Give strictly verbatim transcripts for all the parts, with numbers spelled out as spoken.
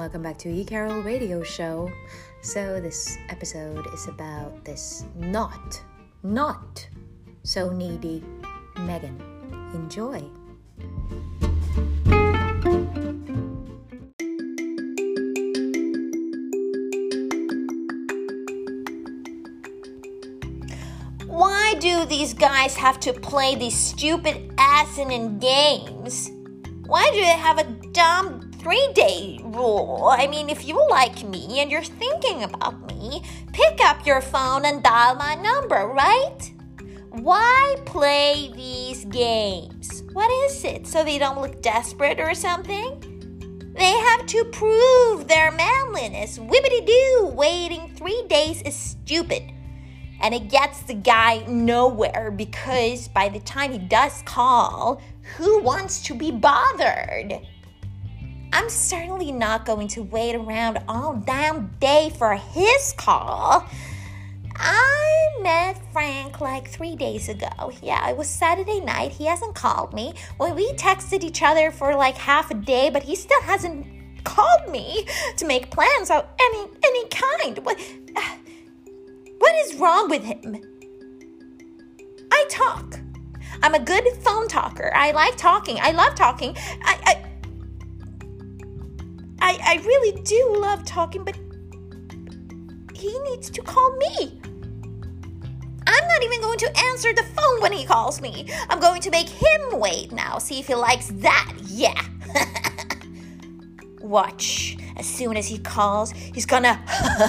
welcome back to E. Carol Radio Show. So this episode is about this not, not so needy Megan. Enjoy. Why do these guys have to play these stupid asinine games? Why do they have a dumb three-day rule? I mean, if you like me and you're thinking about me, pick up your phone and dial my number, right? Why play these games? What is it? So they don't look desperate or something? They have to prove their manliness. Whippity-doo, waiting three days is stupid. And it gets the guy nowhere because by the time he does call, who wants to be bothered? I'm certainly not going to wait around all damn day for his call. I met Frank like three days ago. Yeah, it was Saturday night. He hasn't called me. Well, we texted each other for like half a day, but he still hasn't called me to make plans of any any kind. What, uh, what is wrong with him? I talk. I'm a good phone talker. I like talking. I love talking. I, I, I, I really do love talking, but he needs to call me. I'm not even going to answer the phone when he calls me. I'm going to make him wait now. See if he likes that. Yeah. Watch. As soon as he calls, he's gonna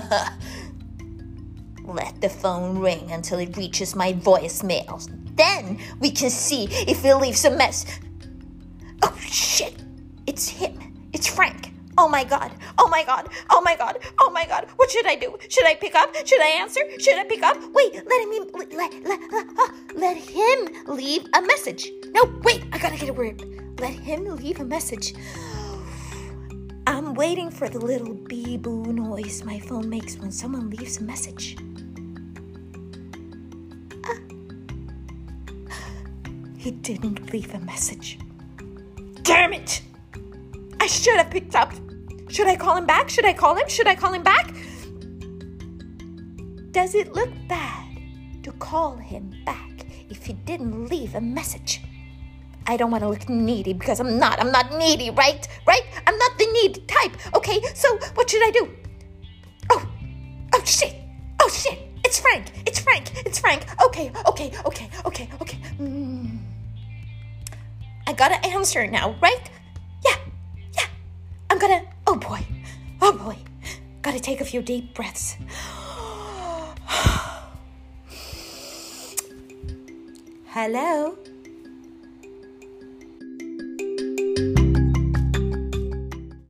let the phone ring until it reaches my voicemail. Then we can see if he leaves a mess. Oh, shit. It's him. It's Frank. Oh, my God. Oh, my God. Oh, my God. Oh, my God. What should I do? Should I pick up? Should I answer? Should I pick up? Wait, let him let, let, let, uh, let him leave a message. No, wait. I gotta get a word. Let him leave a message. I'm waiting for the little beep-boo noise my phone makes when someone leaves a message. He didn't leave a message. Damn it! I should have picked up. Should I call him back? Should I call him? Should I call him back? Does it look bad to call him back if he didn't leave a message? I don't want to look needy because I'm not. I'm not needy, right? Right? I'm not the needy type. Okay, so what should I do? Oh, oh shit. Oh shit. It's Frank. It's Frank. It's Frank. Okay, okay, okay, okay, okay. Mm. I gotta answer now, right? Yeah, yeah. I'm gonna, oh boy, oh boy. Gotta take a few deep breaths. Hello?